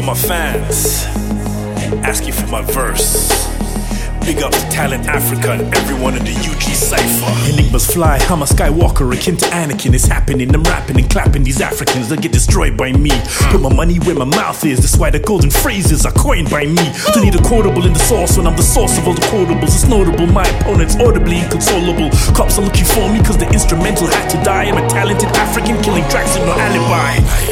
my fans, asking for my verse. Big up to Talent Africa and everyone in the UG Cypher. Enigmas fly, I'm a Skywalker akin to Anakin. It's happening, I'm rapping and clapping these Africans that get destroyed by me. Put my money where my mouth is, that's why the golden phrases are coined by me. Don't need a quotable in the source when I'm the source of all the quotables. It's notable, my opponent's audibly inconsolable. Cops are looking for me cause the instrumental had to die. I'm a talented African killing tracks with no alibi.